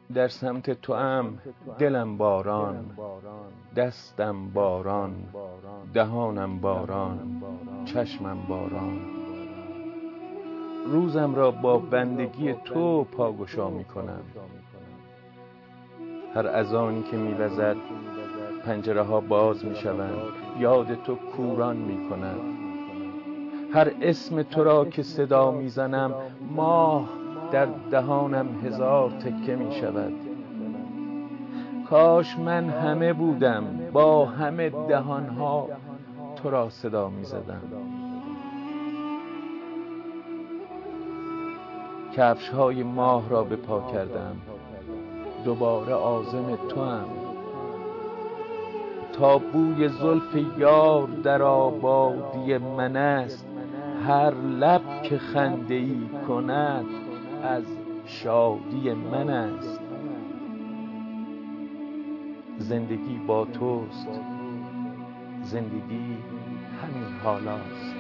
در سمت توام دلم باران، دستم باران، دهانم باران، چشمم باران. روزم را با بندگی تو پاگشا می کنم. هر اذانی که می وزد پنجره ها باز می شوند، یاد تو کوران می کند. هر اسم تو را که صدا می زنم، ماه در دهانم هزار تکه می شود. کاش من همه بودم، با همه دهانها تو را صدا می زدم. کفش های ماه را به پا کردم، دوباره عازم توام. تا بوی زلف یار در آبادی من است، هر لب که خنده ای کند از شادی من است. زندگی با توست، زندگی همین حالاست.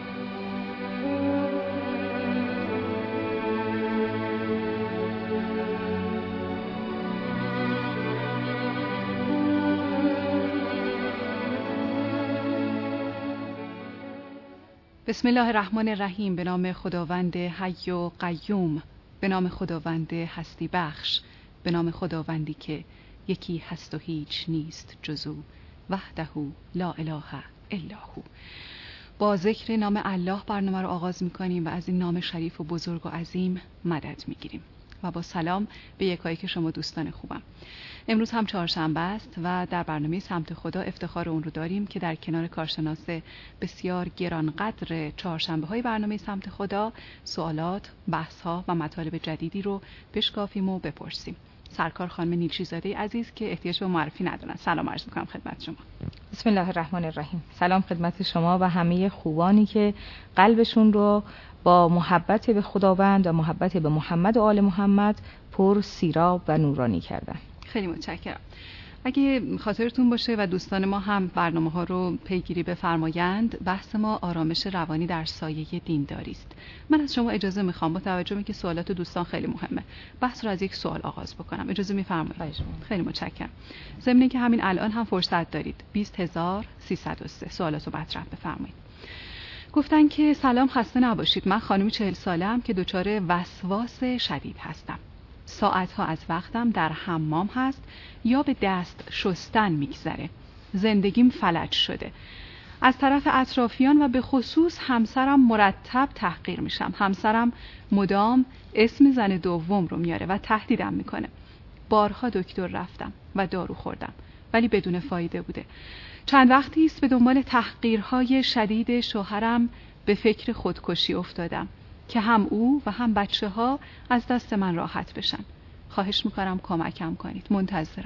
بسم الله الرحمن الرحیم. به نام خداوند حی و قیوم، به نام خداوند هستی بخش، به نام خداوندی که یکی هست و هیچ نیست جزو، وحده لا اله الا هو. با ذکر نام الله برنامه رو آغاز می‌کنیم و از این نام شریف و بزرگ و عظیم مدد می‌گیریم و با سلام به یکایی که شما دوستان خوبم. امروز هم چهارشنبه است و در برنامه سمت خدا افتخار اون رو داریم که در کنار کارشناس بسیار گرانقدر چهارشنبه‌های برنامه سمت خدا سوالات، بحث‌ها و مطالب جدیدی رو بشکافیم و بپرسیم. سرکار خانم نیلچیزاده عزیز که احتیاج به معرفی ندارن، سلام عرض می‌کنم خدمت شما. بسم الله الرحمن الرحیم. سلام خدمت شما و همه خوبانی که قلبشون رو با محبت به خداوند و محبت به محمد و آل محمد پر سیراب و نورانی کردن. خیلی متشکرم. اگه خاطرتون باشه و دوستان ما هم برنامه‌ها رو پیگیری بفرمایند، بحث ما آرامش روانی در سایه دینداری است. من از شما اجازه میخوام با توجه به که سوالات دوستان خیلی مهمه، بحث رو از یک سوال آغاز بکنم. اجازه میفرمایید؟ خیلی متشکرم. ضمن اینکه همین الان هم فرصت دارید 20303 سوالاتو مطرح بفرمایید. گفتن که سلام، خسته نباشید. من خانمی 40 ساله‌ام که دچار وسواس شدید هستم. ساعتها از وقتم در حمام هست یا به دست شستن میگذره. زندگیم فلج شده. از طرف اطرافیان و به خصوص همسرم مرتب تحقیر میشم. همسرم مدام اسم زن دوم رو میاره و تهدیدم میکنه. بارها دکتر رفتم و دارو خوردم ولی بدون فایده بوده. چند وقتی است به دنبال تحقیرهای شدید شوهرم به فکر خودکشی افتادم که هم او و هم بچه‌ها از دست من راحت بشن. خواهش میکنم کمکم کنید. منتظرم.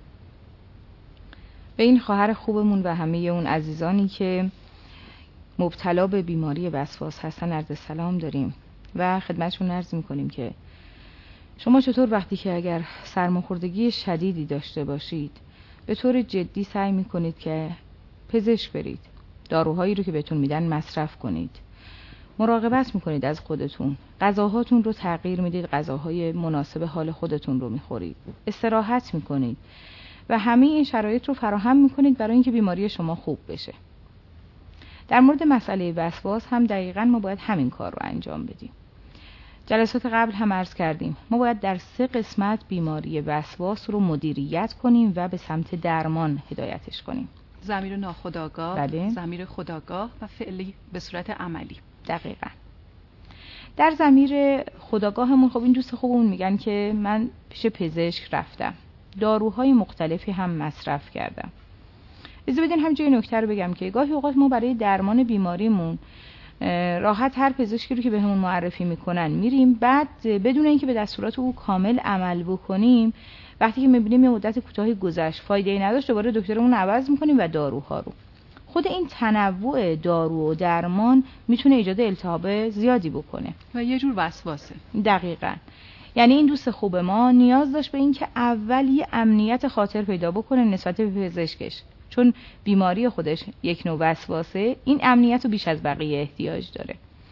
به این خواهر خوبمون و همه اون عزیزانی که مبتلا به بیماری وسواس هستن عرض سلام داریم و خدمتشون عرض میکنیم که شما چطور وقتی که اگر سرماخوردگی شدیدی داشته باشید به طور جدی سعی میکنید که پزشک برید، داروهایی رو که بهتون میدن مصرف کنید، مراقبت میکنید از خودتون، غذاهاتون رو تغییر میدید، غذاهای مناسب حال خودتون رو میخورید، استراحت میکنید و همه این شرایط رو فراهم میکنید برای اینکه بیماری شما خوب بشه. در مورد مسئله وسواس هم دقیقاً ما باید همین کار رو انجام بدیم. جلسات قبل هم عرض کردیم ما باید در 3 قسمت بیماری وسواس رو مدیریت کنیم و به سمت درمان هدایتش کنیم. ضمیر ناخودآگاه، بله. ضمیر خودآگاه و فعلی به صورت عملی. دقیقاً. در ضمیر خودآگاهمون خب این دوست خوبمون میگن که من پیش پزشک رفتم، داروهای مختلفی هم مصرف کردم. اجازه بدین همینجا این نکته رو بگم که گاهی اوقات ما برای درمان بیماریمون راحت هر پزشکی رو که بهمون معرفی میکنن میریم، بعد بدون اینکه به دستورات او کامل عمل بکنیم وقتی که میبینیم یه مدت کوتاهی گذشت فایده‌ای نداشت دوباره دکترمون عوض میکنیم و داروها رو. خود این تنوع دارو و درمان میتونه ایجاد التهاب زیادی بکنه و یه جور وسواسه. دقیقاً. یعنی این دوست خوب ما نیاز داشت به این که اول یه امنیت خاطر پیدا بکنه نسبت به پزشکش، چون بیماری خودش یک نوع وسواسه، این امنیت رو بیش از بقیه احتیاج داره.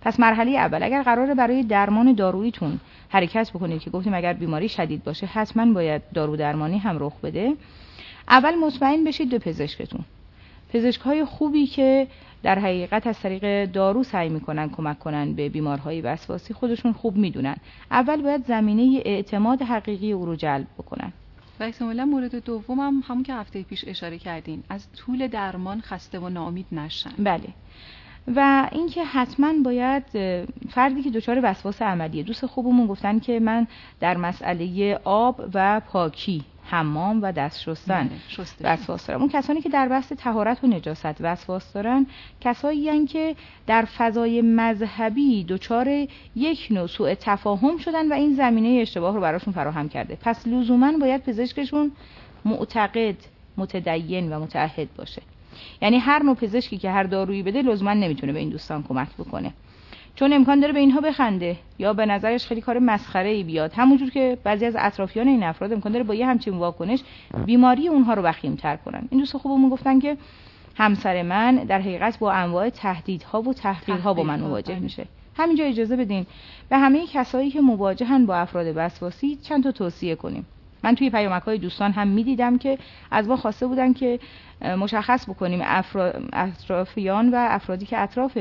پس مرحله اول اگر قراره برای درمان داروییتون حرکت بکنید که گفتیم اگر بیماری شدید باشه حتما باید دارو درمانی هم رخ بده، اول مطمئن بشید به پزشکتون. پزشک‌های خوبی که در حقیقت از طریق دارو سعی میکنن کمک کنن به بیمارهای وسواسی خودشون خوب میدونن. اول باید زمینه اعتماد حقیقی او رو جلب بکنن. و احتمالاً مورد دوم همون که هفته پیش اشاره کردین، از طول درمان خسته و ناامید نشن. بله. و اینکه حتما باید فردی که دچار وسواس عملیه، دوست خوبمون گفتن که من در مسئله آب و پاکی، حمام و دست شستن وسواس دارم. اون کسانی که در بحث طهارت و نجاست وسواس دارن کسایی هستند که در فضای مذهبی دچار یک نوع سوء تفاهم شدن و این زمینه اشتباه رو براشون فراهم کرده. پس لزوما باید پزشکشون معتقد، متدین و متعهد باشه. یعنی هر نوع پزشکی که هر دارویی بده لزوما نمیتونه به این دوستان کمک بکنه، چون امکان داره به اینها بخنده یا به نظرش خیلی کار مسخره‌ای بیاد، همونجور که بعضی از اطرافیان این افراد امکان داره با یه همچین واکنش بیماری اونها رو وخیم‌تر کنن. این دوست خوبمون گفتن که همسر من در حقیقت با انواع تهدیدها و تحقیرها با من مواجه میشه. همینجا اجازه بدین به همه کسایی که مواجهن با افراد وسواسی چند تا توصیه کنیم. من توی پیامک‌های دوستان هم می‌دیدم که از ما خواسته بودن که مشخص بکنیم اطرافیان و افرادی که اطراف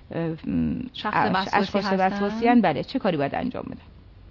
اشخاص وسواسی هستن بله چه کاری باید انجام بدن.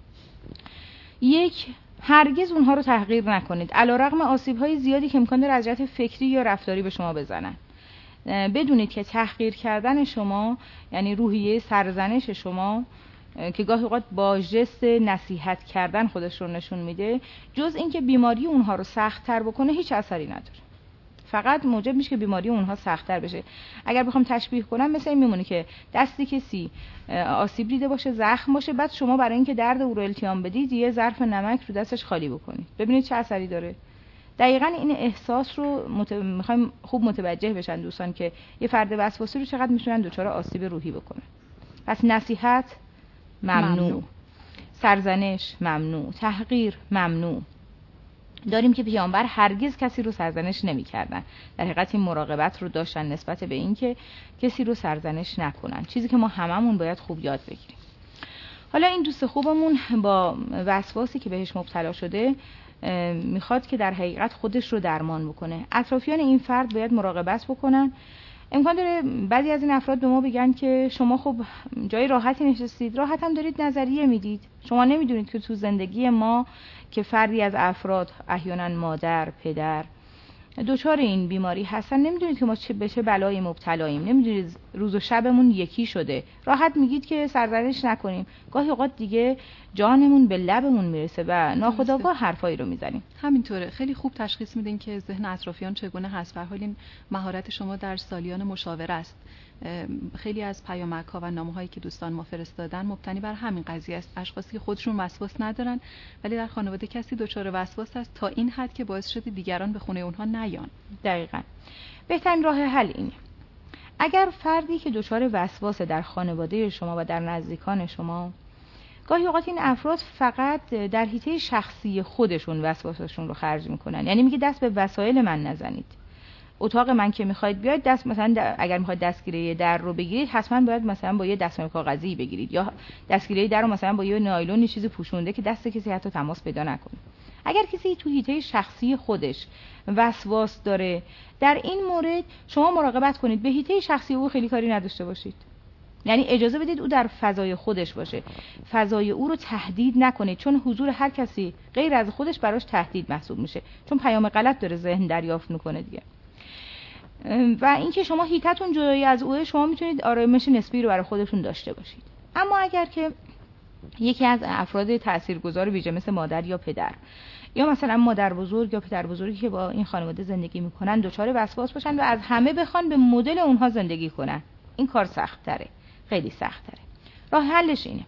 یک، هرگز اونها رو تحقیر نکنید علیرغم آسیب‌های زیادی که امکان داره از جهت فکری یا رفتاری به شما بزنن. بدونید که تحقیر کردن شما یعنی روحیه سرزنش شما که گاهی اوقات با ژست نصیحت کردن خودش رو نشون میده، جز اینکه بیماری اونها رو سخت‌تر بکنه هیچ اثری نداره. فقط موجب میشه که بیماری اونها سخت‌تر بشه. اگر بخوام تشبیه کنم مثل این میمونه که دستی کسی آسیب دیده باشه، زخم باشه، بعد شما برای اینکه درد او رو التیام بدید یه ظرف نمک رو دستش خالی بکنید. ببینید چه اثری داره. دقیقاً این احساس رو میخوایم خوب متوجه بشن دوستان که یه فرد وسواسی رو چقدر میتونن دچار آسیب روحی بکنن. پس نصیحت ممنوع، سرزنش ممنوع، تحقیر ممنوع. داریم که پیامبر هرگز کسی رو سرزنش نمی‌کردن. در حقیقت این مراقبت رو داشتن نسبت به این که کسی رو سرزنش نکنن، چیزی که ما هممون باید خوب یاد بگیریم. حالا این دوست خوبمون با وسواسی که بهش مبتلا شده میخواد که در حقیقت خودش رو درمان بکنه. اطرافیان این فرد باید مراقبت بکنن. امکان داره بعضی از این افراد به ما بگن که شما خب جای راحتی نشستید، راحت هم دارید نظریه میدید. شما نمیدونید که تو زندگی ما که فردی از افراد احیانا مادر، پدر دچار این بیماری هستن، نمیدونید که ما به چه بلایی مبتلاییم، نمیدونید روز و شبمون یکی شده. راحت میگید که سرزنش نکنیم، گاهی اوقات دیگه جانمون به لبمون میرسه و ناخودآگاه حرفایی رو میزنیم. همینطوره. خیلی خوب تشخیص میدین که ذهن اطرافیان چگونه هست. به حال این مهارت شما در سالیان مشاوره است. خیلی از پیامک‌ها و نامه‌هایی که دوستان ما فرستادن مبتنی بر همین قضیه است. اشخاصی که خودشون وسواس ندارن ولی در خانواده کسی دچار وسواس است تا این حد که باعث شده دیگران به خونه اونها نیان. دقیقاً. بهترین راه حل اینه. اگر فردی که دچار وسواس در خانواده شما و در نزدیکان شما، گاهی اوقات این افراد فقط در حیطه شخصی خودشون وسواسشون رو خرج میکنن. یعنی میگه دست به وسایل من نزنید. اتاق من که میخواید بیاید دست مثلا اگر میخواید دستگیره در رو بگیرید حتما باید مثلا با یه دستمال کاغذی بگیرید یا دستگیره در رو مثلا با یه نایلونی چیزی پوشونده که دست کسی حتی تماس پیدا نکنه. اگر کسی تو حیطه شخصی خودش وسواس داره، در این مورد شما مراقبت کنید به حیطه شخصی او خیلی کاری نداشته باشید. یعنی اجازه بدید او در فضای خودش باشه، فضای او رو تهدید نکنید، چون حضور هر کسی غیر از خودش براش تهدید محسوب میشه، چون پیام غلط داره ذهن دریافت میکنه دیگه. و اینکه شما هیتتون جدایی از اوه، شما میتونید آرامش نسبی رو برای خودتون داشته باشید. اما اگر که یکی از افراد تاثیرگذار ویژه مثل مادر یا پدر یا مثلا مادر بزرگ یا پدر بزرگی که با این خانواده زندگی میکنن دچار وسواس باشن و از همه بخوان به مدل اونها زندگی کنن، این کار سخت تره، خیلی سخت تره. راه حلش اینه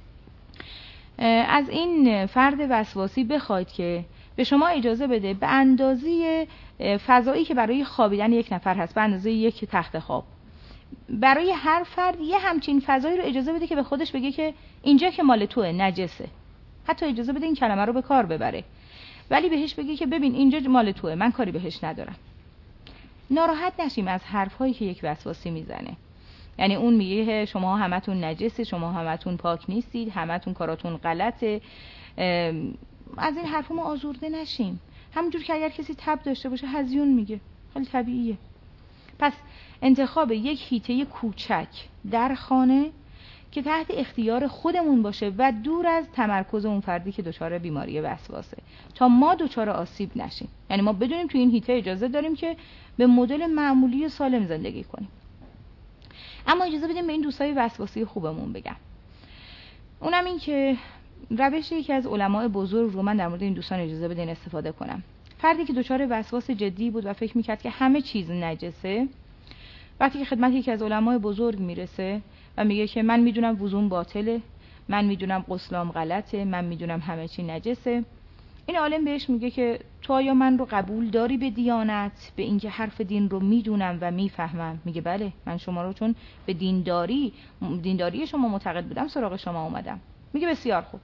از این فرد وسواسی بخواید که به شما اجازه بده به اندازه فضایی که برای خوابیدن یک نفر هست، به اندازه یک تخت خواب، برای هر فرد یه همچین فضایی رو اجازه بده که به خودش بگه که اینجا که مال توه، نجسه. حتی اجازه بده این کلمه رو به کار ببره، ولی بهش بگه که ببین اینجا مال توه، من کاری بهش ندارم. ناراحت نشیم از حرفایی که یک وسواسی میزنه. یعنی اون میگه شما همتون نجسید، شما همتون پاک نیستید، همتون کاراتون غلطه. از این حرفا ما آزرده نشیم. همونجور که اگر کسی تب داشته باشه هزیون میگه، خیلی طبیعیه. پس انتخاب یک هیته کوچک در خانه که تحت اختیار خودمون باشه و دور از تمرکز اون فردی که دچار بیماری وسواسه، تا ما دچار آسیب نشیم. یعنی ما بدونیم تو این هیته اجازه داریم که به مدل معمولی سالم زندگی کنیم. اما اجازه بدیم به این دوستای وسواسی خوبمون بگم، اونم این که روش یکی از علمای بزرگ رو من در مورد این دوستان اجازه بدین استفاده کنم. فردی که دچار وسواس جدی بود و فکر میکرد که همه چیز نجسه، وقتی که خدمت یکی از علمای بزرگ میرسه و میگه که من میدونم وضوم باطله، من میدونم غسلام غلطه، من میدونم همه چی نجسه، این عالم بهش میگه که تو آیا من رو قبول داری به دیانت، به اینکه حرف دین رو میدونم و میفهمم؟ میگه بله، من شما رو چون به دینداری شما معتقد بودم سراغ شما اومدم. میگه بسیار خوب،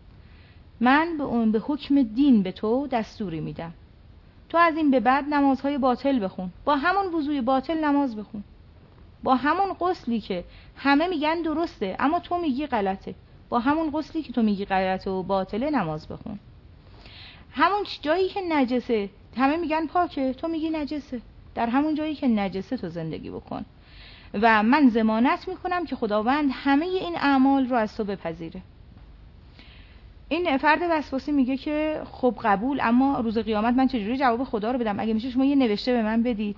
من به حکم دین به تو دستوری میدم، تو از این به بعد نمازهای باطل بخون، با همون وضوی باطل نماز بخون، با همون غسلی که همه میگن درسته اما تو میگی غلطه، با همون غسلی که تو میگی غلطه و باطله نماز بخون. همون جایی که نجسه همه میگن پاکه، تو میگی نجسه، در همون جایی که نجسه تو زندگی بکن و من ضمانت میکنم که خداوند همه این اعمال رو از تو بپذیره. این فرد وسواسی میگه که خب قبول، اما روز قیامت من چجوری جواب خدا رو بدم؟ اگه میشه شما یه نوشته به من بدید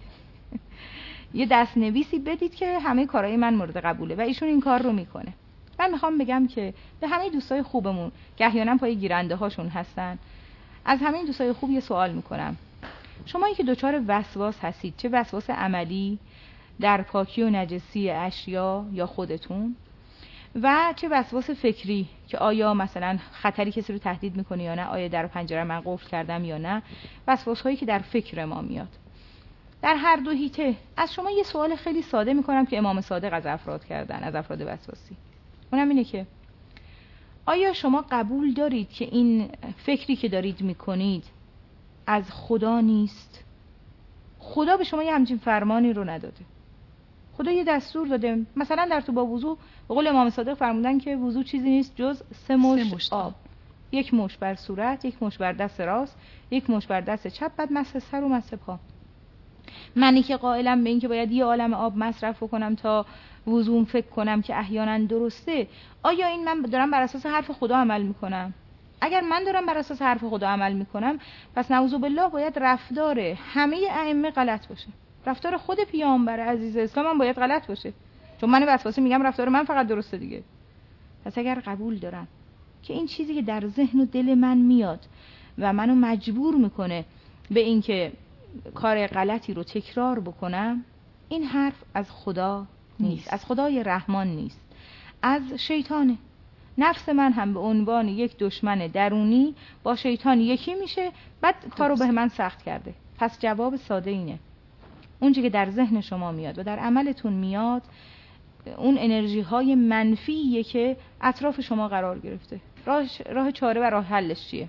یه دستنویسی بدید که همه کارهای من مورد قبوله، و ایشون این کار رو میکنه. من میخوام بگم که به همه دوستای خوبمون که احیانا پای گیرنده هاشون هستن، از همه این دوستای خوب یه سوال میکنم. شمایی که دچار وسواس هستید، چه وسواس عملی در پاکی و نجسی اشیا یا خودتون، و چه وسواس فکری که آیا مثلا خطری کسی رو تهدید میکنه یا نه، آیا در پنجره من قفل کردم یا نه، وسواس هایی که در فکر ما میاد، در هر دو هیته از شما یه سوال خیلی ساده میکنم که امام صادق از افراد کردن، از افراد وسواسی. اونم اینه که آیا شما قبول دارید که این فکری که دارید میکنید از خدا نیست؟ خدا به شما یه همچین فرمانی رو نداده. خدا یه دستور داده، مثلا در تو با وضو به قول امام صادق فرمودن که وضو چیزی نیست جز 3 مشت آب، 1 مشت بر صورت، 1 مشت بر دست راست، 1 مشت بر دست چپ، بعد مسح سر و مسح پا. منی که قائلم به این که باید یه عالم آب مصرف کنم تا وضوم فکر کنم که احیانا درسته، آیا این من دارم بر اساس حرف خدا عمل میکنم؟ اگر من دارم بر اساس حرف خدا عمل میکنم، پس نعوذ بالله باید رفتار همه ائمه غلط باشه، رفتار خود پیامبر عزیز اسلام هم باید غلط باشه، چون من وسواسی میگم رفتار من فقط درسته دیگه. پس اگر قبول دارم که این چیزی که در ذهن و دل من میاد و منو مجبور میکنه به این که کار غلطی رو تکرار بکنم، این حرف از خدا نیست، از خدای رحمان نیست، از شیطانه. نفس من هم به عنوان یک دشمن درونی با شیطان یکی میشه، بعد کارو به من سخت کرده. پس جواب ساده اینه، اون چیزی که در ذهن شما میاد و در عملتون میاد، اون انرژی های منفیه که اطراف شما قرار گرفته. راه چاره و راه حلش چیه؟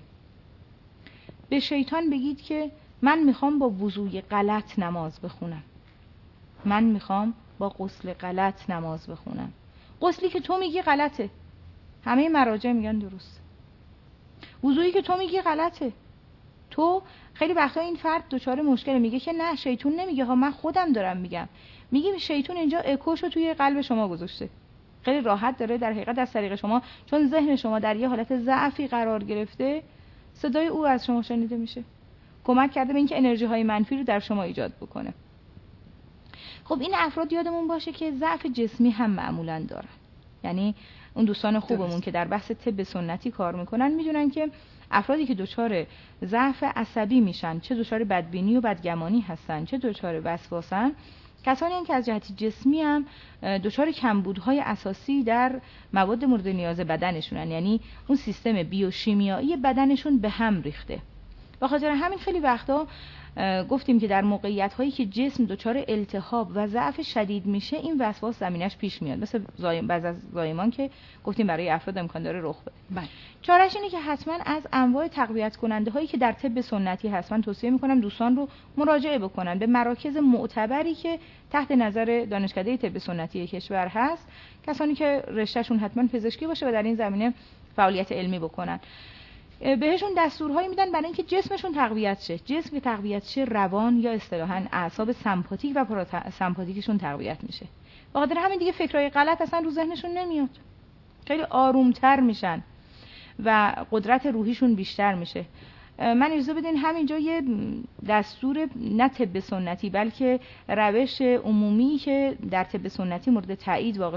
به شیطان بگید که من میخوام با وضوی غلط نماز بخونم، من میخوام با غسل غلط نماز بخونم. غسلی که تو میگی غلطه، همه مراجع میگن درست. وضویی که تو میگی غلطه. تو خیلی وقتا این فرد دچار مشکل میگه که نه شیطون نمیگه ها، من خودم دارم میگم. میگیم شیطون اینجا اکوشو توی قلب شما گذاشته، خیلی راحت داره در حقیقت از طریق شما، چون ذهن شما در یه حالت ضعفی قرار گرفته، صدای او از شما شنیده میشه، کمک کرده به اینکه انرژی های منفی رو در شما ایجاد بکنه. خب این افراد یادمون باشه که ضعف جسمی هم معمولاً دارن. یعنی اون دوستان خوبمون که در بحث طب سنتی کار میکنن میدونن که افرادی که دچار ضعف عصبی میشن، چه دچار بدبینی و بدگمانی هستن، چه دچار وسواسن، کسانی هم که از جهت جسمی هم دچار کمبودهای اساسی در مواد مورد نیاز بدنشونن، یعنی اون سیستم بیوشیمیایی بدنشون به هم ریخته به خاطر همین خیلی وقتا گفتیم که در موقعیت هایی که جسم دچار التهاب و ضعف شدید میشه این وسواس زمینش پیش میاد، مثل بعض از زایمان که گفتیم برای افراد امکان داره رخ بده. بله. چاره‌اش اینه که حتما از انواع تقویت کننده هایی که در طب سنتی هست، من توصیه میکنم دوستان رو مراجعه بکنن به مراکز معتبری که تحت نظر دانشکده طب سنتی کشور هست، کسانی که رشتهشون حتما پزشکی باشه و در این زمینه فعالیت علمی بکنن. بهشون دستورهایی میدن برای اینکه جسمشون تقویت شه. جسم که تقویت شه، روان یا اصطلاحاً اعصاب سمپاتیک و پاراسمپاتیکشون تقویت میشه. به خاطر همین دیگه فکرای غلط اصلا رو ذهنشون نمیاد. خیلی آرومتر میشن و قدرت روحیشون بیشتر میشه. من اجازه بدین همینجا یه دستور نه طب سنتی بلکه روش عمومی که در طب سنتی مورد تایید واقع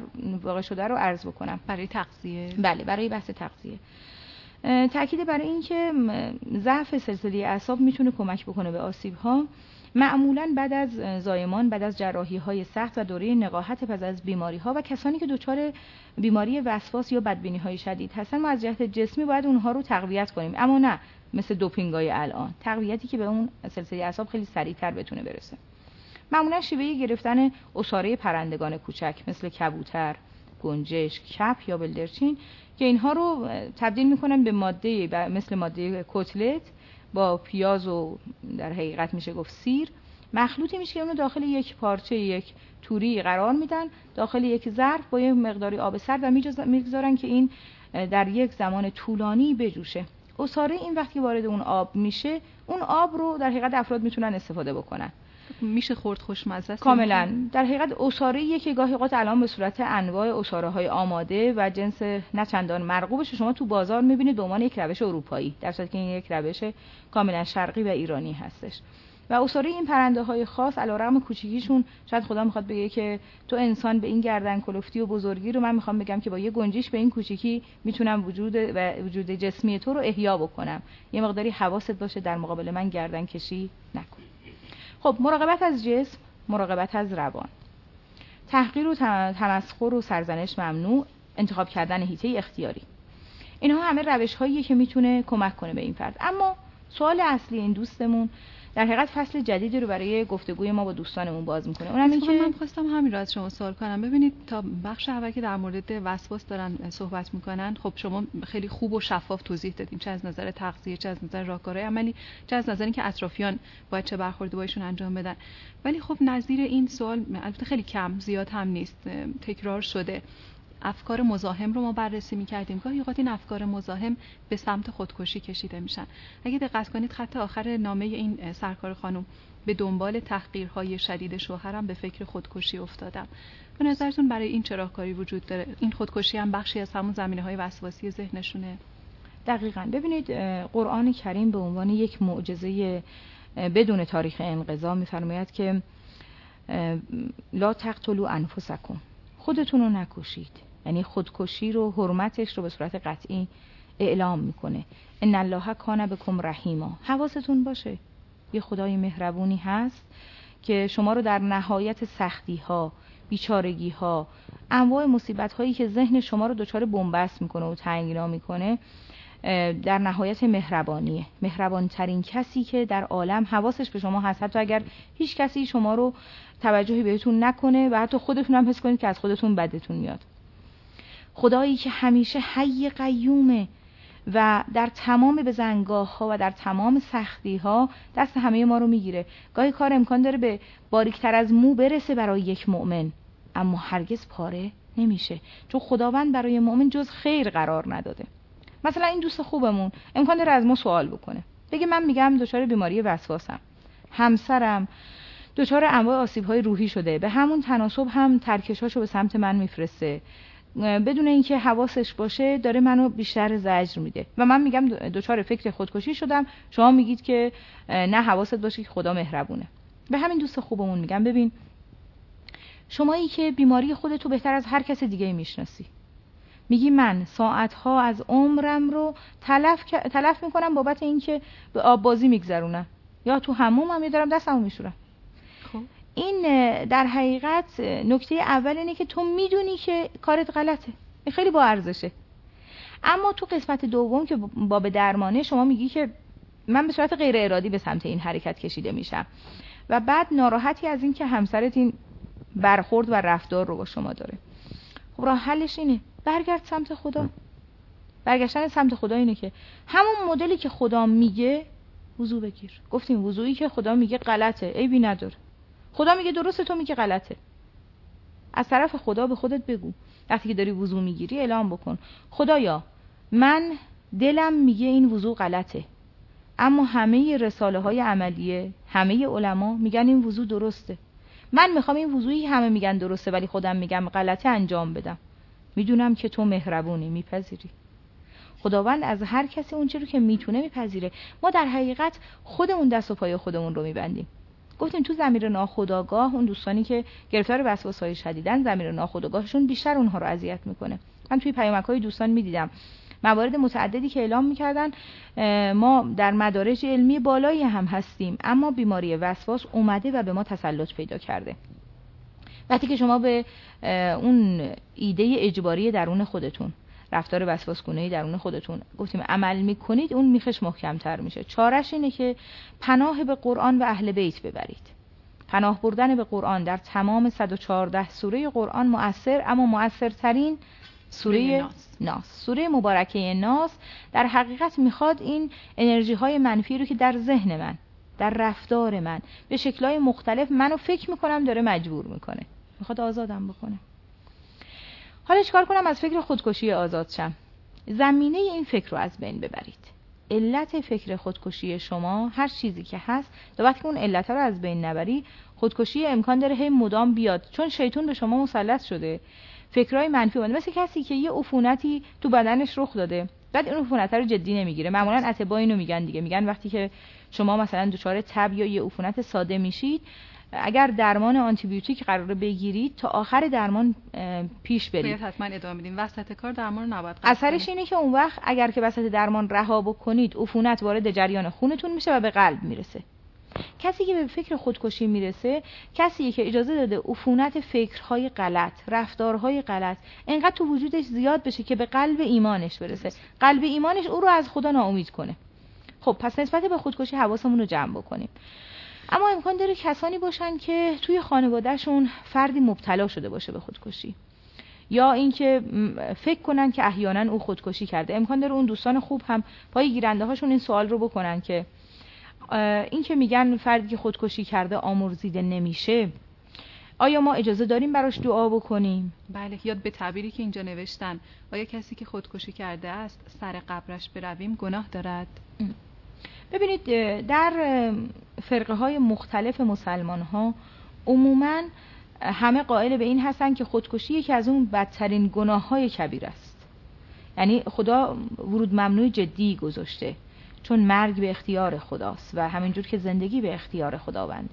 شده رو عرض بکنم برای تغذیه. بله، برای بحث تغذیه. تأکید برای این که ضعف سلسله اعصاب میتونه کمک بکنه به آسیب‌ها. معمولاً بعد از زایمان، بعد از جراحی‌های سخت و دوره نقاهت پس از بیماری‌ها و کسانی که دچار بیماری وسواس یا بدبینی‌های شدید هستن، ما از جهت جسمی باید اونها رو تقویت کنیم، اما نه مثل دوپینگ‌های الان، تقویتی که به اون سلسله اعصاب خیلی سریع‌تر بتونه برسه. معمولاً شیوه گرفتن عصاره پرندگان کوچک مثل کبوتر، گنجشک، کپ یا بلدرچین که اینها رو تبدیل میکنن به ماده مثل ماده کتلت با پیاز و در حقیقت میشه گفت سیر، مخلوطی میشه که اونو داخل یک پارچه، یک توری قرار میدن، داخل یک ظرف با یه مقداری آب سرد و میگذارن که این در یک زمان طولانی بجوشه. عصاره این وقتی وارد اون آب میشه، اون آب رو در حقیقت افراد میتونن استفاده بکنن. میشه خورد، خوشمزه است کاملا. در حقیقت عصاره‌ایه که گاهی اوقات الان به صورت انواع عصاره‌های آماده و جنس نه چندان مرغوبش شما تو بازار می‌بینید به عنوان یک روش اروپایی، در صورتی که این یک روش کاملا شرقی و ایرانی هستش. و عصاره این پرنده‌های خاص علیرغم کوچیکیشون، شاید خدا میخواد بگه که تو انسان به این گردن کلفتی و بزرگی رو من میخوام بگم که با یه گنجیش به این کوچیکی میتونم وجود جسمی تو رو احیا بکنم. یه مقداری حواست باشه در مقابل من گردن کشی نکن. خب، مراقبت از جسم، مراقبت از روان. تحقیر و تمسخر و سرزنش ممنوع، انتخاب کردن حیطه اختیاری. اینها همه روش‌هاییه که میتونه کمک کنه به این فرد. اما سوال اصلی این دوستمون در حقیقت فصل جدیدی رو برای گفتگوی ما با دوستانمون باز میکنه. اونم این که من خواستم همین رو از شما سوال کنم. ببینید تا بخش اول که در مورد وسواس دارن صحبت میکنن، خب شما خیلی خوب و شفاف توضیح دادین، چه از نظر تغذیه، چه از نظر راهکارهای عملی، چه از نظر اینکه اطرافیان باید چه برخوردی باشون انجام بدن. ولی خب نظیر این سوال البته خیلی کم، زیاد هم نیست، تکرار شده. افکار مزاحم رو ما بررسی می‌کردیم. گاهی اوقات این افکار مزاحم به سمت خودکشی کشیده میشن. اگه دقت کنید خط آخر نامه این سرکار خانم، به دنبال تحقیرهای شدید شوهرم به فکر خودکشی افتادم. به نظرتون برای این چه راهکاری وجود داره؟ این خودکشی هم بخشی از همون زمینه‌های وسواسی ذهنشونه؟ دقیقاً. ببینید قرآن کریم به عنوان یک معجزه بدون تاریخ انقضا می‌فرماید که لا تقتلوا انفسکم، خودتون رو نکشید. یعنی خودکشی رو، حرمتش رو به صورت قطعی اعلام میکنه. ان الله کان بکم رحیما. حواستون باشه یه خدای مهربونی هست که شما رو در نهایت سختی ها، بیچارگی ها، انواع مصیبت هایی که ذهن شما رو دچار بنبست میکنه و تنگنا میکنه، در نهایت مهربانیه. مهربان ترین کسی که در عالم حواسش به شما هست، حتی اگر هیچ کسی شما رو توجهی بهتون نکنه و حتی خودتون هم حس کنید که از خودتون بدتون میاد. خدایی که همیشه حی قیومه و در تمام بزنگاه ها و در تمام سختی ها دست همه ما رو میگیره. گاهی کار امکان داره به باریکتر از مو برسه برای یک مؤمن، اما هرگز پاره نمیشه، چون خداوند برای مؤمن جز خیر قرار نداده. مثلا این دوست خوبمون امکان داره از ما سوال بکنه، بگه من میگم دچار بیماری وسواسم، همسرم دچار انواع آسیب‌های روحی شده، به همون تناسب هم ترکشاشو به سمت من میفرسته، بدون اینکه حواسش باشه داره منو بیشتر زجر میده و من میگم دچار فکر خودکشی شدم، شما میگید که نه حواست باشه که خدا مهربونه. به همین دوست خوبمون میگم ببین، شمایی که بیماری خودتو بهتر از هر کس دیگه میشناسی، میگی من ساعتها از عمرم رو تلف میکنم بابت اینکه به آب بازی میگذرونم یا تو حمومم میدارم دستمو میشورم. خب این در حقیقت نکته اول اینه که تو میدونی که کارت غلطه، این خیلی با ارزشه. اما تو قسمت دوم که باب درمانه، شما میگی که من به صورت غیر ارادی به سمت این حرکت کشیده میشم و بعد ناراحتی از این که همسرت این برخورد و رفتار رو با شما داره. خب راه حلش اینه، برگرد سمت خدا. برگشتن سمت خدا اینه که همون مدلی که خدا میگه وضو بگیر. گفتیم وضویی که خدا میگه غلطه، عیبی نداره. خدا میگه درسته، تو میگه غلطه. از طرف خدا به خودت بگو. وقتی که داری وضو میگیری اعلام بکن خدایا من دلم میگه این وضو غلطه، اما همه رساله های عملیه، همه علما میگن این وضو درسته. من میخوام این وضویی همه میگن درسته ولی خودم میگم غلطه انجام بدم. میدونم که تو مهربونی، میپذیری. خداوند از هر کسی اون چیزی رو که میتونه میپذیره. ما در حقیقت خودمون دست و پای خودمون رو میبندیم. گفتیم تو ضمیر ناخودآگاه اون دوستانی که گرفتار وسواسه‌های شدیدن، ضمیر ناخودآگاهشون بیشتر اونها رو اذیت میکنه. من توی پیامک‌های دوستان میدیدم موارد متعددی که اعلام میکردن ما در مدارج علمی بالایی هم هستیم اما بیماری وسواس اومده و به ما تسلط پیدا کرده. وقتی که شما به اون ایده اجباری درون خودتون، رفتار وسواسگونه‌ای درون خودتون گفتیم عمل میکنید، اون میخش محکم‌تر میشه. چارش اینه که پناه به قرآن و اهل بیت ببرید. پناه بردن به قرآن در تمام 114 سوره قرآن مؤثر، اما مؤثرترین سوره ناس، سوره مبارکه ناس در حقیقت میخواد این انرژی های منفی رو که در ذهن من، در رفتار من به شکل‌های مختلف منو فکر میکنم داره مجبور میکنه، میخواد آزادم بکنه. حالا چیکار کنم از فکر خودکشی آزاد شم؟ زمینه این فکر رو از بین ببرید. علت فکر خودکشی شما هر چیزی که هست، تا وقتی که اون علت رو از بین نبری خودکشی امکان داره هی مدام بیاد، چون شیطان به شما مسلط شده. فکرای منفی اومده، مثل کسی که یه عفونتی تو بدنش رخ داده بعد این عفونت رو جدی نمیگیره. معمولا اتباع اینو میگن دیگه، میگن وقتی که شما مثلا دچار تب یا یه عفونت ساده میشید، اگر درمان آنتی بیوتیک قراره بگیرید تا آخر درمان پیش برید. باید حتما ادامه بدیم، وسط کار درمان نباید قطع اثرش اینه که اون وقت اگر که وسط درمان رها بکنید عفونت وارد جریان خونتون میشه و به قلب میرسه. کسی که به فکر خودکشی میرسه کسیه که اجازه داده عفونت فکرهای غلط، رفتارهای غلط اینقدر تو وجودش زیاد بشه که به قلب ایمانش برسه. قلب ایمانش او رو از خدا ناامید کنه. خب پس نسبت به خودکشی حواسمون رو جمع بکنیم. اما امکان داره کسانی باشن که توی خانوادهشون فردی مبتلا شده باشه به خودکشی، یا اینکه فکر کنن که احیانا او خودکشی کرده. امکان داره اون دوستان خوب هم پای گیرنده هاشون این سوال رو بکنن که این که میگن فردی که خودکشی کرده آمرزیده نمیشه، آیا ما اجازه داریم براش دعا بکنیم؟ بله، یاد به تعبیری که اینجا نوشتن، آیا کسی که خودکشی کرده است سر قبرش برویم گناه دارد؟ ببینید در فرقه های مختلف مسلمان ها عموماً همه قائل به این هستن که خودکشی یکی از اون بدترین گناه های کبیر است. یعنی خدا ورود ممنوع جدی گذاشته، چون مرگ به اختیار خداست و همینجور که زندگی به اختیار خداونده.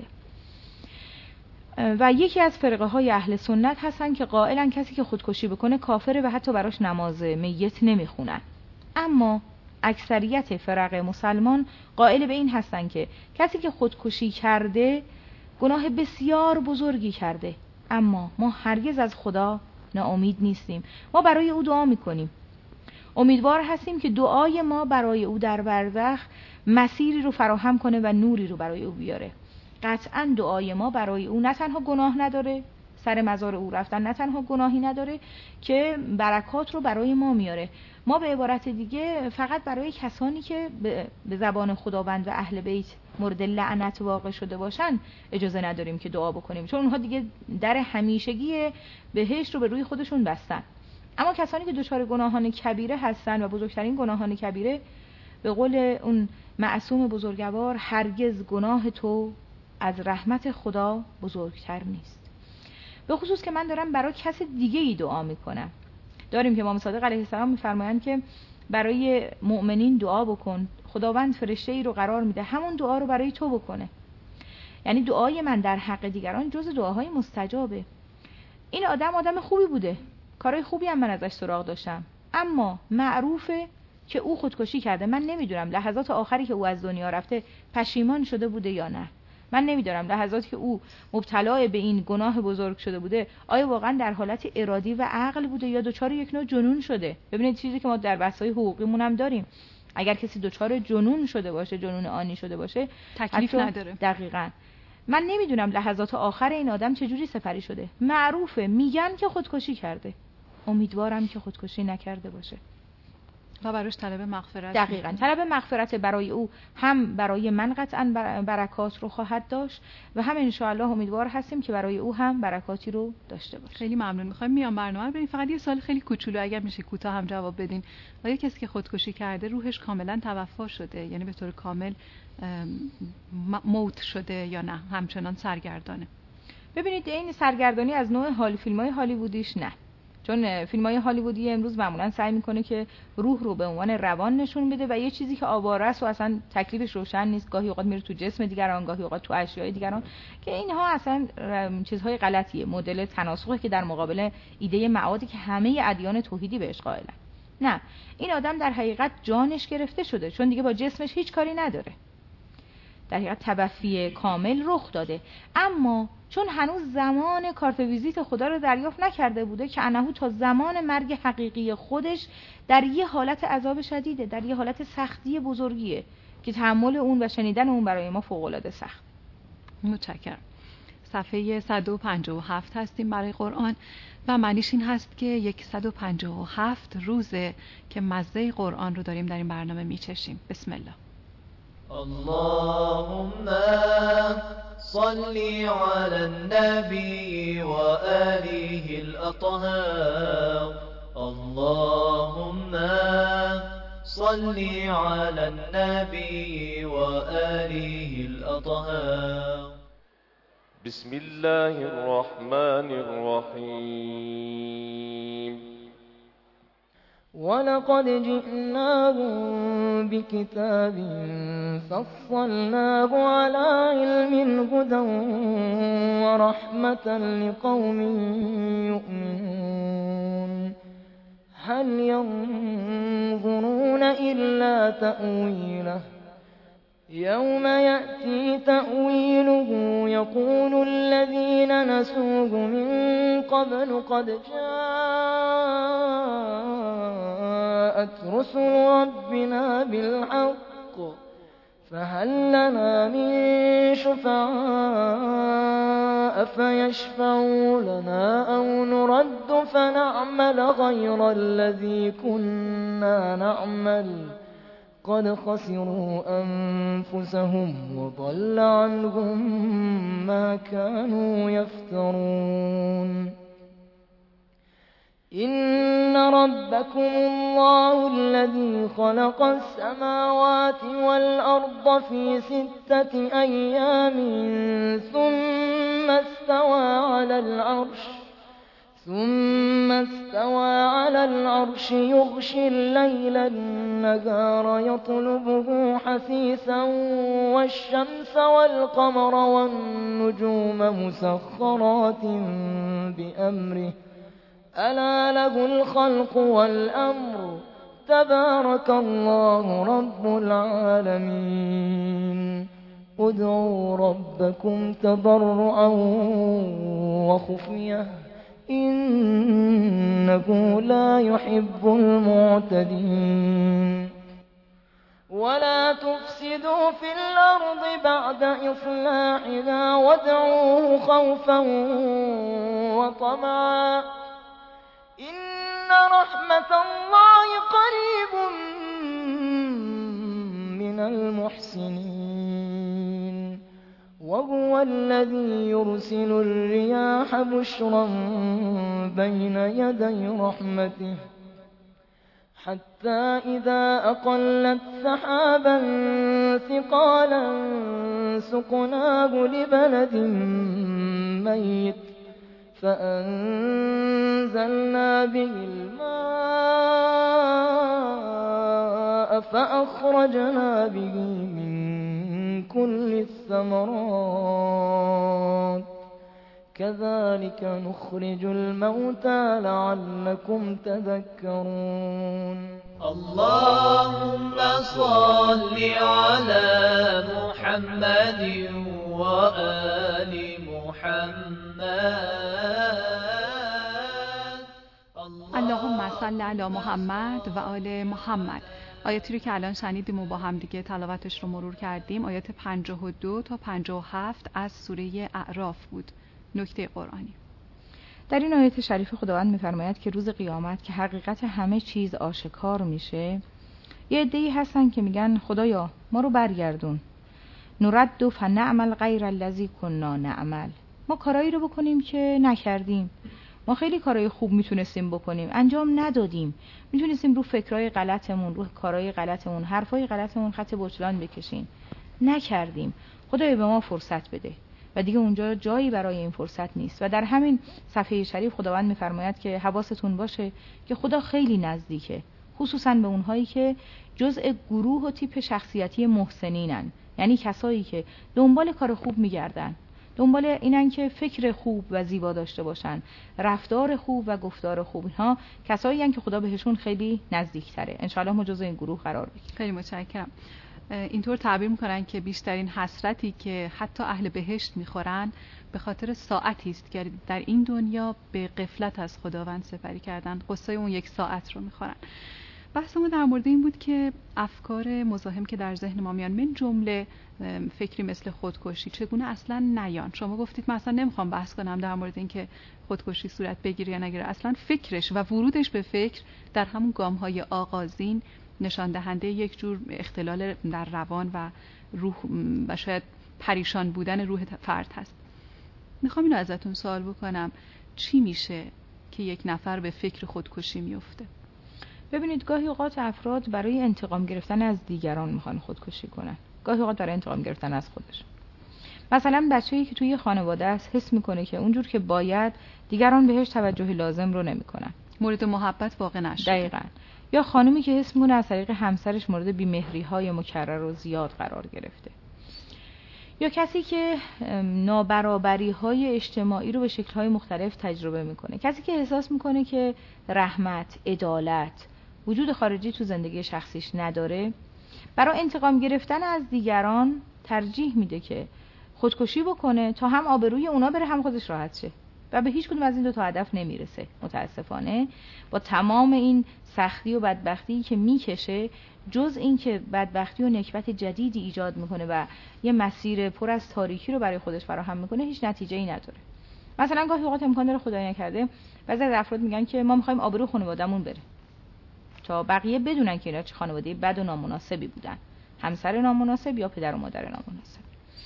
و یکی از فرقه های اهل سنت هستن که قائلن کسی که خودکشی بکنه کافره و حتی براش نماز میت نمیخونن. اما اکثریت فرق مسلمان قائل به این هستن که کسی که خودکشی کرده گناه بسیار بزرگی کرده، اما ما هرگز از خدا ناامید نیستیم. ما برای او دعا میکنیم، امیدوار هستیم که دعای ما برای او در برزخ مسیری رو فراهم کنه و نوری رو برای او بیاره. قطعاً دعای ما برای او نه تنها گناه نداره، سر مزار او رفتن نه تنها گناهی نداره که برکات رو برای ما میاره. ما به عبارت دیگه فقط برای کسانی که به زبان خداوند و اهل بیت مورد لعنت واقع شده باشن اجازه نداریم که دعا بکنیم، چون اونها دیگه در همیشگی بهشت رو به روی خودشون بستن. اما کسانی که دچار گناهان کبیره هستن و بزرگترین گناهان کبیره، به قول اون معصوم بزرگوار، هرگز گناه تو از رحمت خدا بزرگتر نیست. به خصوص که من دارم برای کس دیگه ای دعا میکنم. داریم که امام صادق علیه السلام میفرمایند که برای مؤمنین دعا بکن، خداوند فرشته ای رو قرار میده همون دعا رو برای تو بکنه. یعنی دعای من در حق دیگران جز دعاهای مستجابه. این آدم خوبی بوده، کارهای خوبی هم من ازش سراغ داشتم، اما معروفه که او خودکشی کرده. من نمیدونم لحظات آخری که او از دنیا رفته پشیمان شده بوده یا نه. من نمیدونم لحظاتی که او مبتلا به این گناه بزرگ شده بوده آیا واقعا در حالت ارادی و عقل بوده یا دچار یک نوع جنون شده. ببینید چیزی که ما در بحث‌های حقوقیمون هم داریم، اگر کسی دچار جنون شده باشه، جنون آنی شده باشه، تکلیف نداره. دقیقاً. من نمیدونم لحظات آخر این آدم چجوری سپری شده. معروفه، میگن که خودکشی کرده. امیدوارم که خودکشی نکرده باشه و براش طلب مغفرت. دقیقاً طلب مغفرت برای او، هم برای من قطعاً برکات رو خواهد داشت و هم انشاءالله امیدوار هستیم که برای او هم برکاتی رو داشته باشه. خیلی ممنون. میخوایم میام برنامه رو بریم. فقط یه سوال خیلی کوچولو اگر میشه کوتاه هم جواب بدین. آیا کسی که خودکشی کرده روحش کاملا توفا شده، یعنی به طور کامل موت شده یا نه همچنان سرگردانه؟ ببینید این سرگردانی از نوع فیلم‌های هالیوودیش نه، چون فیلم‌های هالیوودی امروز معمولاً سعی می‌کنه که روح رو به عنوان روان نشون بده و یه چیزی که آواره است و اصلا تکلیفش روشن نیست، گاهی اوقات میره تو جسم دیگران، گاهی اوقات تو اشیاء دیگران، که اینها اصلا چیزهای غلطیه، مدل تناسخی که در مقابل ایده معادی که همه ادیان توحیدی بهش قائلن. نه، این آدم در حقیقت جانش گرفته شده، چون دیگه با جسمش هیچ کاری نداره. در حقیقت تبفی کامل رخ داده، اما چون هنوز زمان کارت ویزیت خدا رو دریافت نکرده بوده که انهو تا زمان مرگ حقیقی خودش در یه حالت عذاب شدیده، در یه حالت سختی بزرگیه که تحمل اون و شنیدن اون برای ما فوق‌العاده سخت. متشکرم. صفحه 157 هستیم برای قرآن و معنیش این هست که 157 روزه که مزه قرآن رو داریم در این برنامه میچشیم. بسم الله. اللهم صل على النبي وآله الأطهار. اللهم صل على النبي وآله الأطهار. بسم الله الرحمن الرحيم. ولقد جئناهم بكتاب فصلناه على علم هدى ورحمة لقوم يؤمنون. هل ينظرون إلا تأويله يوم يأتي تأويله يقول الذين نسوه من قبل قد جاءت رسل ربنا بالحق فهل لنا من شفعاء فيشفعوا لنا أو نرد فنعمل غير الذي كنا نعمل قد خسروا أنفسهم وضل عنهم ما كانوا يفترون. إن ربكم الله الذي خلق السماوات والأرض في 6 أيام ثم استوى على العرش يغشي الليل النهار يطلبه حثيثا والشمس والقمر والنجوم مسخرات بأمره ألا له الخلق والأمر تبارك الله رب العالمين. ادعوا ربكم تضرعا وخفية إنه لا يحب المعتدين. ولا تفسدوا في الأرض بعد إصلاحها وادعوه خوفا وطمعا إن رحمة الله قريب من المحسنين. وهو الذي يرسل الرياح بشرا بين يدي رحمته حتى إذا أقلت سحابا ثقالا سقناه لبلد ميت فأنزلنا به الماء فأخرجنا به من كل الثمرات كذلك نخرج الموتى لعلكم تذكرون. اللهم صل على محمد وآل محمد. اللهم صل على محمد و آل محمد. آیاتی رو که الان شنیدیم و با هم دیگه تلاوتش رو مرور کردیم آیات 52 تا 57 از سوره اعراف بود. نکته قرآنی در این آیات شریف خداوند می‌فرماید که روز قیامت که حقیقت همه چیز آشکار میشه، یه عده‌ای هستن که میگن خدایا ما رو برگردون، نرد فنعمل غیر الذی کنا نعمل، ما کارایی رو بکنیم که نکردیم، ما خیلی کارهای خوب میتونستیم بکنیم انجام ندادیم، میتونستیم رو فکرای غلطمون، رو کارهای غلطمون، حرفای غلطمون خط بطلان بکشیم، نکردیم، خدایا به ما فرصت بده. و دیگه اونجا جایی برای این فرصت نیست. و در همین صفحه شریف خداوند میفرماید که حواستون باشه که خدا خیلی نزدیکه، خصوصا به اونهایی که جزء گروه و تیپ شخصیتی محسنینن، یعنی کسایی که دنبال کار خوب میگردن، دنبال اینن که فکر خوب و زیبا داشته باشن، رفتار خوب و گفتار خوب. اینها کسایی هستن که خدا بهشون خیلی نزدیکتره. انشالله ما جزء این گروه قرار بگیریم. خیلی متشکرم. اینطور تعبیر میکنن که بیشترین حسرتی که حتی اهل بهشت میخورن به خاطر ساعتی است که در این دنیا به غفلت از خداوند سپری کردن، قصه اون یک ساعت رو میخورن. بحث ما در مورد این بود که افکار مزاحم که در ذهن ما میان، من جمله فکری مثل خودکشی، چگونه اصلا نیان. شما گفتید من اصلا نمیخوام بحث کنم در مورد این که خودکشی صورت بگیره یا نگیره، اصلا فکرش و ورودش به فکر در همون گام‌های آغازین نشان دهنده یک جور اختلال در روان و روح و شاید پریشان بودن روح فرد هست. میخوام اینو ازتون سوال بکنم، چی میشه که یک نفر به فکر خودکشی میفته؟ ببینید گاهی اوقات افراد برای انتقام گرفتن از دیگران میخوان خودکشی کنن، گاهی اوقات برای انتقام گرفتن از خودش. مثلا بچه‌ای که توی خانواده است حس میکنه که اونجور که باید دیگران بهش توجه لازم رو نمیکنن، مورد محبت واقع نشده. دقیقاً. یا خانومی که حس میکنه از طریق همسرش مورد بی‌مهری‌های مکرر و زیاد قرار گرفته. یا کسی که نابرابری‌های اجتماعی رو به شکل‌های مختلف تجربه میکنه. کسی که احساس میکنه که رحمت، عدالت، وجود خارجی تو زندگی شخصیش نداره، برای انتقام گرفتن از دیگران ترجیح میده که خودکشی بکنه تا هم آبروی اونا بره هم خودش راحت شه. و به هیچ کدوم از این دو تا هدف نمیرسه. متاسفانه با تمام این سختی و بدبختی که میکشه، جز این که بدبختی و نکبت جدیدی ایجاد میکنه و یه مسیر پر از تاریکی رو برای خودش فراهم میکنه، هیچ نتیجه‌ای نداره. مثلا گاهی اوقات امکان داره خدای نکرده بعضی از افراد میگن که ما میخوایم آبرو خانواده‌مون بره تا بقیه بدونن که اینا چه خانواده بد و نامناسبی بودن، همسر نامناسب یا پدر و مادر نامناسب.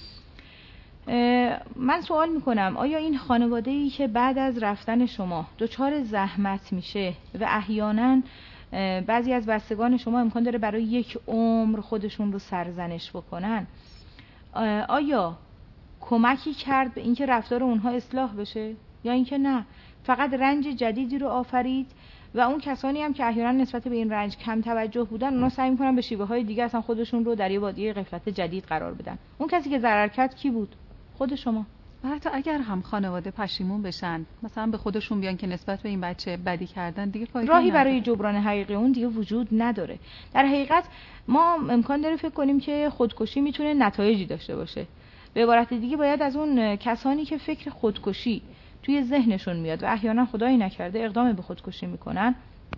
من سوال میکنم آیا این خانواده‌ای که بعد از رفتن شما دچار زحمت میشه و احیانا بعضی از بستگان شما امکان داره برای یک عمر خودشون رو سرزنش بکنن، آیا کمکی کرد به اینکه رفتار اونها اصلاح بشه یا اینکه نه فقط رنج جدیدی رو آفرید و اون کسانی هم که احیانا نسبت به این رنج کم توجه بودن اونا سعی میکنن به شیوه‌های دیگه اصلا خودشون رو در یه وادی غفلت جدید قرار بدن. اون کسی که ضرر کرد کی بود؟ خود شما. و حتی اگر هم خانواده پشیمون بشن، مثلا به خودشون بیان که نسبت به این بچه بدی کردن، دیگه فایده راهی برای جبران حقیقی اون دیگه وجود نداره. در حقیقت ما امکان داره فکر کنیم که خودکشی میتونه نتایجی داشته باشه. به عبارت دیگه باید از اون کسانی که فکر خودکشی توی ذهنشون میاد و احیانا خدایی نکرده اقدام به خودکشی میکنن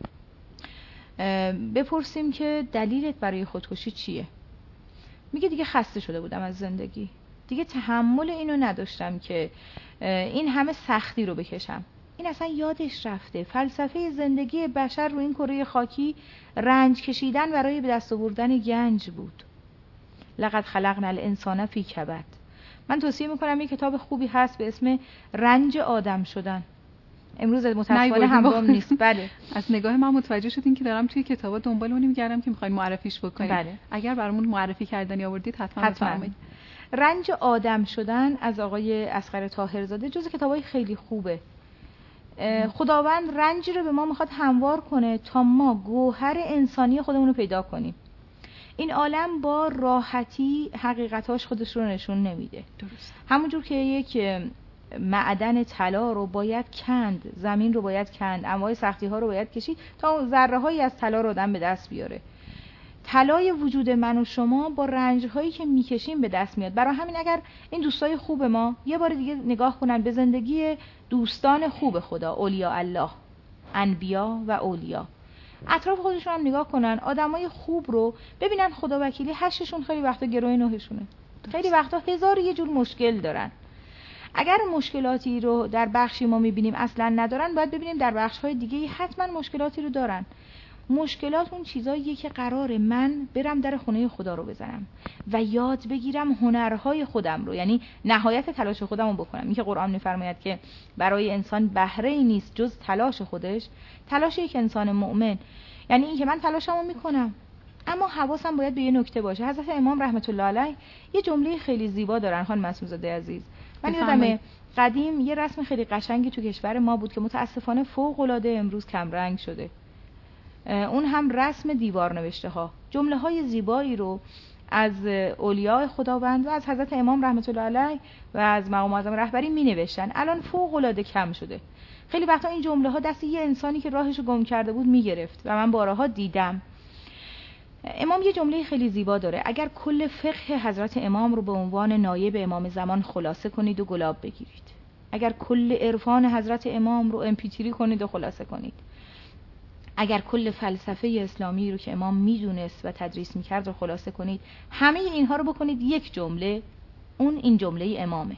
بپرسیم که دلیلت برای خودکشی چیه؟ میگه دیگه خسته شده بودم از زندگی، دیگه تحمل اینو نداشتم که این همه سختی رو بکشم. این اصلا یادش رفته فلسفه زندگی بشر رو این کره خاکی رنج کشیدن برای به دست آوردن گنج بود. لقد خلقنا الانسان فی کبد. من توصیه میکنم یه کتاب خوبی هست به اسم رنج آدم شدن. امروز متاسفانه همراهم نیست. بله. از نگاه من متوجه شدین که دارم توی کتابا دنبال اونی میگردم که میخواین معرفیش بکنید. بله. اگر برامون معرفی کردنی آوردید حتما بفرمایید. رنج آدم شدن از آقای اصغر طاهرزاده جز کتابای خیلی خوبه. خداوند رنجی رو به ما میخواد هموار کنه تا ما گوهر انسانی خودمون رو پیدا کنیم. این عالم با راحتی حقیقتاش خودش رو نشون نمیده. درست. همونجور که یک معدن طلا رو باید کند، زمین رو باید کند، انواع سختی ها رو باید کشید تا ذره هایی از طلا رو آدم به دست بیاره. طلای وجود من و شما با رنج هایی که میکشیم به دست میاد. برای همین اگر این دوستای خوب ما یه بار دیگه نگاه کنن به زندگی دوستان خوب خدا، اولیاء الله، انبیا و اولیا، اطراف خودشون هم نگاه کنن، آدمای خوب رو ببینن، خدا وکیلی 8شون خیلی وقتا گروه 9شونه، خیلی وقتا 1000 یه جور مشکل دارن. اگر مشکلاتی رو در بخشی ما میبینیم اصلا ندارن، باید ببینیم در بخش‌های دیگه حتما مشکلاتی رو دارن. مشکلات اون چیزاییه که قراره من برم در خونه خدا رو بزنم و یاد بگیرم هنرهای خودم رو، یعنی نهایت تلاش خودم رو بکنم. این که قرآن میفرماید که برای انسان بهره‌ای نیست جز تلاش خودش، تلاش یک انسان مؤمن یعنی این که من تلاشمو میکنم، اما حواسم باید به یه نکته باشه. حضرت امام رحمت الله علیه یه جمله خیلی زیبا دارن. خانم معصوم‌زاده عزیز، من یادمه قدیم یه رسم خیلی قشنگی تو کشور ما بود که متاسفانه فوق‌العاده امروز کمرنگ شده. اون هم رسم دیوار نوشته ها، جمله های زیبایی رو از اولیاء خداوند و از حضرت امام رحمت الله علیه و از مقام اعظم رهبری می نوشتن. الان فوق‌العاده کم شده. خیلی وقتا این جمله ها دست یه انسانی که راهش رو گم کرده بود می گرفت و من بارها دیدم. امام یه جمله خیلی زیبا داره: اگر کل فقه حضرت امام رو به عنوان نایب امام زمان خلاصه کنید و گلاب بگیرید، اگر کل عرفان حضرت امام رو امپیتری کنید و خلاصه کنید، اگر کل فلسفه اسلامی رو که امام میدونست و تدریس میکرد رو خلاصه کنید، همه اینها رو بکنید یک جمله، این جمله امامه: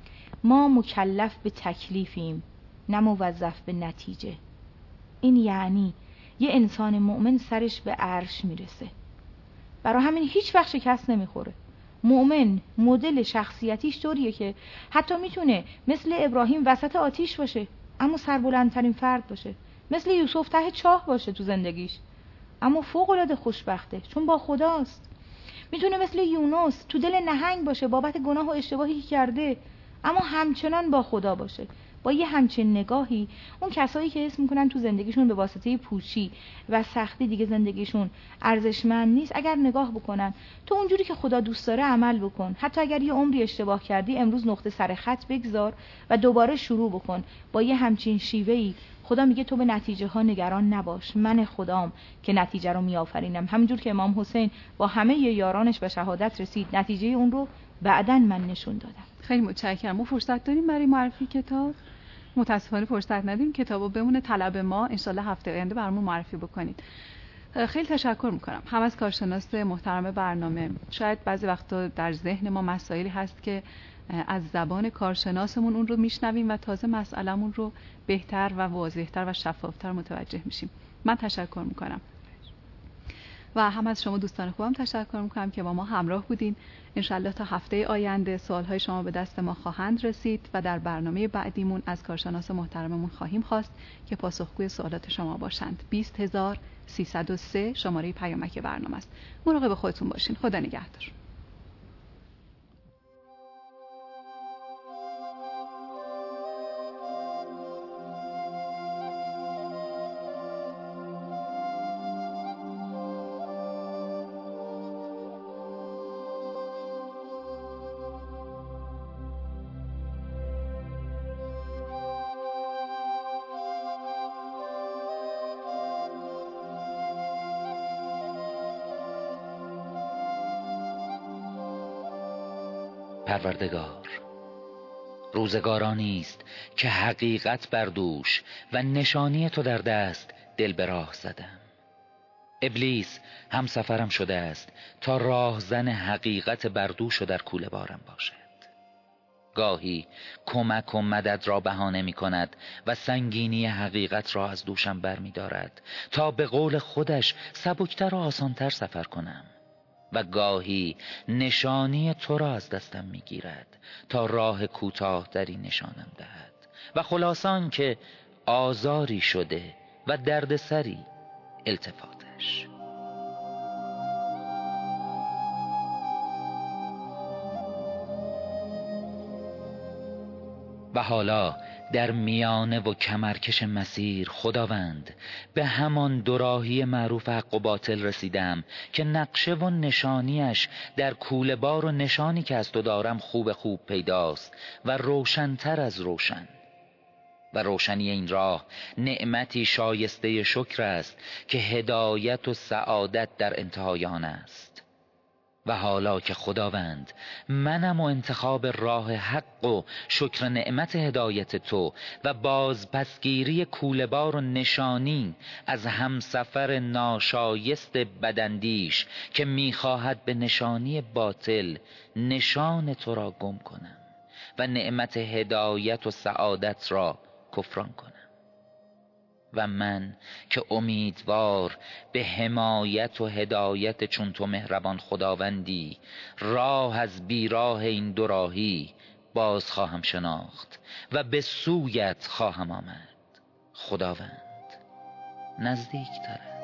ما مکلف به تکلیفیم نه موظف به نتیجه. این یعنی یه انسان مؤمن سرش به عرش میرسه، برای همین هیچ وقت شکست نمیخوره. مؤمن مدل شخصیتیش طوریه که حتی میتونه مثل ابراهیم وسط آتیش باشه اما سربلندترین فرد باشه، مثل یوسف ته چاه باشه تو زندگیش اما فوق‌العاده خوشبخته چون با خداست. میتونه مثل یونس تو دل نهنگ باشه بابت گناه و اشتباهی که کرده اما همچنان با خدا باشه. با یه همچین نگاهی اون کسایی که اسم میکنن تو زندگیشون به واسطه پوچی و سختی دیگه زندگیشون ارزشمند نیست، اگر نگاه بکنن تو اونجوری که خدا دوست داره عمل بکن، حتی اگر یه عمری اشتباه کردی امروز نقطه سر خط بگذار و دوباره شروع بکن با یه همچین شیوهی. خدا میگه تو به نتیجه ها نگران نباش، من خدام که نتیجه رو میآفرینم. همونجور که امام حسین با همه یارانش به شهادت رسید، نتیجه اون رو بعداً من نشون دادم. خیلی متشکرم. ما فرصت داریم برای معرفی کتاب؟ متاسفانه فرصت ندیم. کتابو بمونه طلب ما، انشالله هفته آینده برامون معرفی بکنید. خیلی تشکر میکنم هم از کارشناس محترم برنامه. شاید بعضی وقتا در ذهن ما مسائلی هست که از زبان کارشناسمون اون رو میشنویم و تازه مسئله‌مون رو بهتر و واضح‌تر و شفافتر متوجه میشیم. من تشکر میکنم و هم از شما دوستان خوبم تشکر میکنم که با ما همراه بودین. انشالله تا هفته آینده سوالهای شما به دست ما خواهند رسید و در برنامه بعدیمون از کارشناس محترممون خواهیم خواست که پاسخگوی سوالات شما باشند. 20303 شماره پیامک برنامه است. مراقب خودتون باشین. خدا نگهدار. پروردگار، روزگارانی است که حقیقت بر دوش و نشانی تو در دست دل به راه زدم. ابلیس هم سفرم شده است تا راهزن حقیقت بر دوش و در کوله بارم باشد. گاهی کمک و مدد را بهانه می کند و سنگینی حقیقت را از دوشم بر می دارد تا به قول خودش سبکتر و آسانتر سفر کنم، و گاهی نشانی تو را از دستم می گیرد تا راه کوتاه تری نشانم دهد و خلاصان که آزاری شده و دردسری التفاتش. و حالا در میانه و کمرکش مسیر خداوند به همان دوراهی معروف حق و باطل رسیدم که نقشه و نشانیش در کوله بار و نشانی که از تو دارم خوب پیداست و روشنتر از روشن. و روشنی این راه نعمتی شایسته شکر است که هدایت و سعادت در انتهای آن است. و حالا که خداوند منم و انتخاب راه حق و شکر نعمت هدایت تو و بازپسگیری کوله‌بار و نشانی از همسفر ناشایست بداندیش که میخواهد به نشانی باطل نشان تو را گم کنم و نعمت هدایت و سعادت را کفران کنم. و من که امیدوار به حمایت و هدایت چون تو مهربان خداوندی راه از بیراه این دوراهی باز خواهم شناخت و به سویت خواهم آمد. خداوند نزدیک تر